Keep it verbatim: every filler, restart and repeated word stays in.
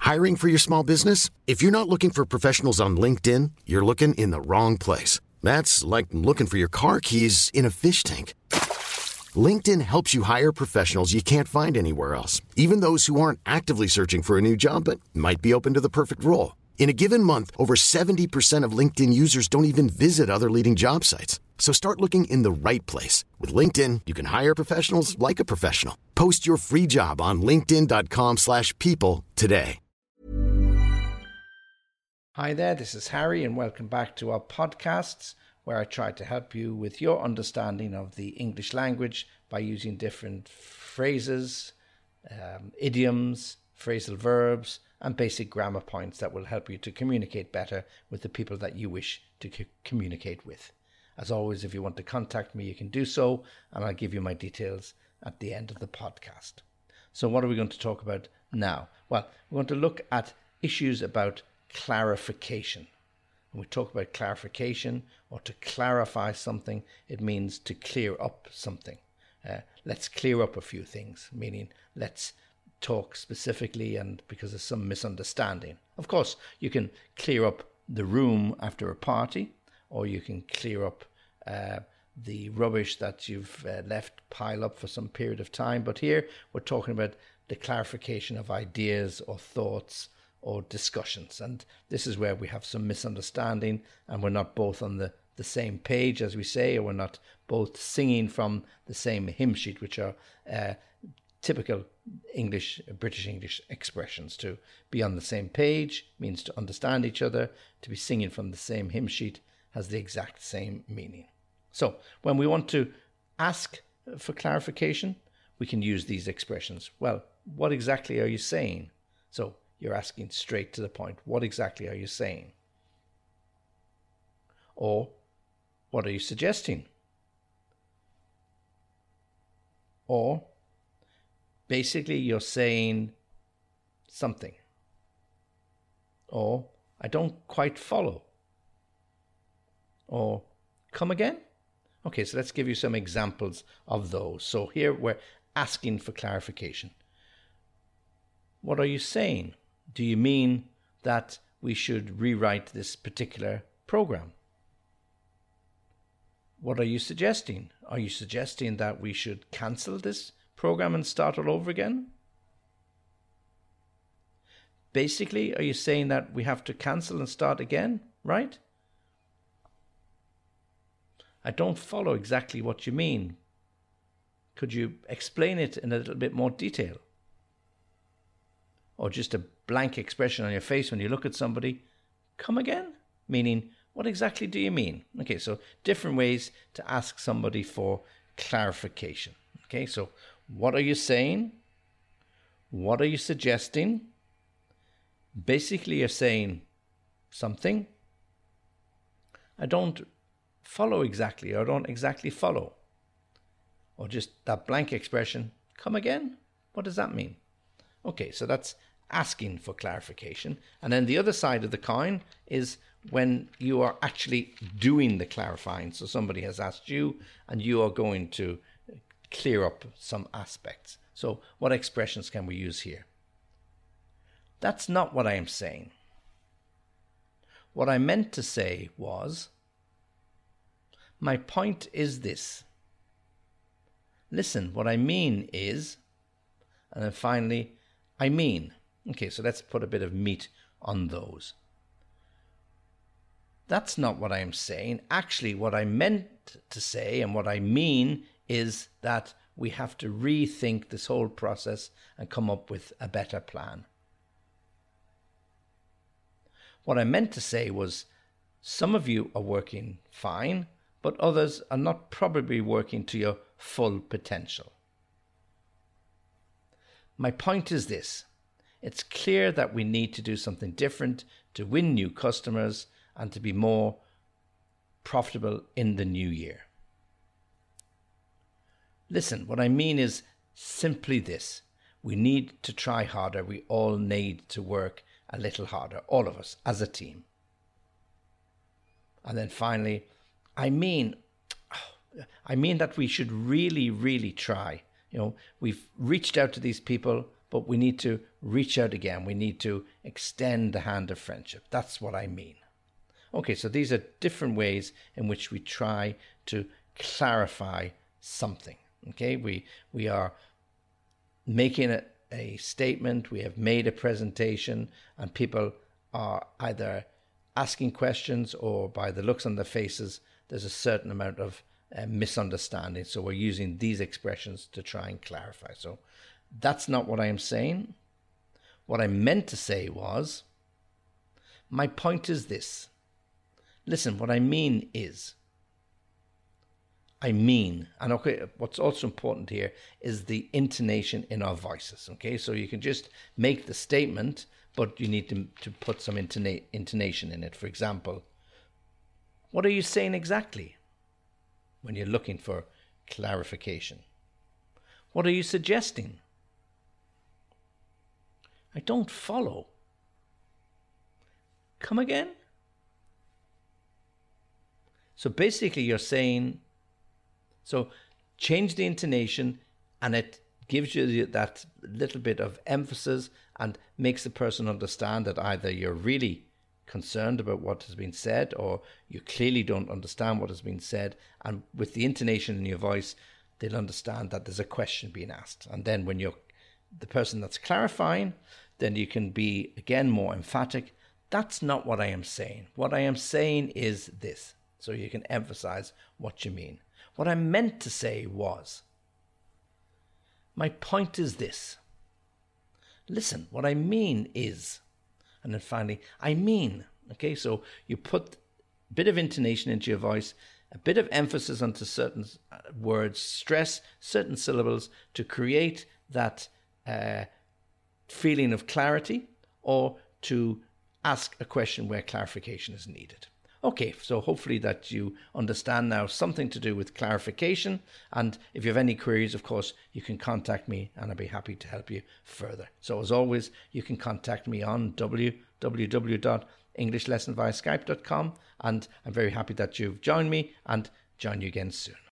Hiring for your small business? If you're not looking for professionals on LinkedIn, you're looking in the wrong place. That's like looking for your car keys in a fish tank. LinkedIn helps you hire professionals you can't find anywhere else, even those who aren't actively searching for a new job but might be open to the perfect role. In a given month, over seventy percent of LinkedIn users don't even visit other leading job sites. So start looking in the right place. With LinkedIn, you can hire professionals like a professional. Post your free job on linkedin.com slash people today. Hi there, this is Harry and welcome back to our podcasts where I try to help you with your understanding of the English language by using different phrases, um, idioms, phrasal verbs, and basic grammar points that will help you to communicate better with the people that you wish to c- communicate with. As always, if you want to contact me, you can do so, and I'll give you my details at the end of the podcast. So what are we going to talk about now? Well, we're going to look at issues about clarification. When we talk about clarification or to clarify something, it means to clear up something. Uh, let's clear up a few things, meaning let's talk specifically and because there's some misunderstanding. Of course, you can clear up the room after a party, or you can clear up uh, the rubbish that you've uh, left pile up for some period of time. But here we're talking about the clarification of ideas or thoughts or discussions. And this is where we have some misunderstanding and we're not both on the, the same page, as we say, or we're not both singing from the same hymn sheet, which are uh, typical English, British English expressions. To be on the same page means to understand each other. To be singing from the same hymn sheet has the exact same meaning. So when we want to ask for clarification, we can use these expressions. Well, what exactly are you saying? So you're asking straight to the point. What exactly are you saying? Or what are you suggesting? Or basically you're saying something. Or I don't quite follow. Or come again? Okay, so let's give you some examples of those. So here we're asking for clarification. What are you saying? Do you mean that we should rewrite this particular program? What are you suggesting? Are you suggesting that we should cancel this program and start all over again? Basically, are you saying that we have to cancel and start again, right? I don't follow exactly what you mean. Could you explain it in a little bit more detail? Or just a blank expression on your face when you look at somebody, come again? Meaning, what exactly do you mean? Okay, so different ways to ask somebody for clarification. Okay, so what are you saying? What are you suggesting? Basically, you're saying something. I don't follow exactly, or I don't exactly follow. Or just that blank expression, come again? What does that mean? Okay, so that's asking for clarification. And then the other side of the coin is when you are actually doing the clarifying. So somebody has asked you and you are going to clear up some aspects. So what expressions can we use here? That's not what I am saying. What I meant to say was, my point is this. Listen, what I mean is, and then finally, I mean. Okay, so let's put a bit of meat on those. That's not what I am saying. Actually, what I meant to say and what I mean is that we have to rethink this whole process and come up with a better plan. What I meant to say was, some of you are working fine, but others are not probably working to your full potential. My point is this. It's clear that we need to do something different to win new customers and to be more profitable in the new year. Listen, what I mean is simply this. We need to try harder. We all need to work a little harder, all of us, as a team. And then finally, I mean, I mean that we should really, really try. You know, we've reached out to these people, but we need to reach out again. We need to extend the hand of friendship. That's what I mean. Okay, so these are different ways in which we try to clarify something. Okay, we we are making a, a statement, we have made a presentation, and people are either asking questions, or by the looks on their faces, there's a certain amount of uh, misunderstanding. So we're using these expressions to try and clarify. So that's not what I am saying. What I meant to say was, my point is this. Listen, what I mean is, I mean, and okay, what's also important here is the intonation in our voices, okay? So you can just make the statement, but you need to, to put some intona- intonation in it. For example, what are you saying exactly when you're looking for clarification? What are you suggesting? I don't follow. Come again? So basically you're saying, so change the intonation, and it gives you that little bit of emphasis and makes the person understand that either you're really concerned about what has been said, or you clearly don't understand what has been said. And with the intonation in your voice, they'll understand that there's a question being asked. And then when you're the person that's clarifying, then you can be, again, more emphatic. That's not what I am saying. What I am saying is this. So you can emphasize what you mean. What I meant to say was, my point is this. Listen, what I mean is, and then finally, I mean. Okay, so you put a bit of intonation into your voice, a bit of emphasis onto certain words, stress certain syllables to create that uh, feeling of clarity, or to ask a question where clarification is needed. Okay, so hopefully that you understand now something to do with clarification. And if you have any queries, of course, you can contact me and I'll be happy to help you further. So as always, you can contact me on w w w dot english lesson via skype dot com. And I'm very happy that you've joined me, and join you again soon.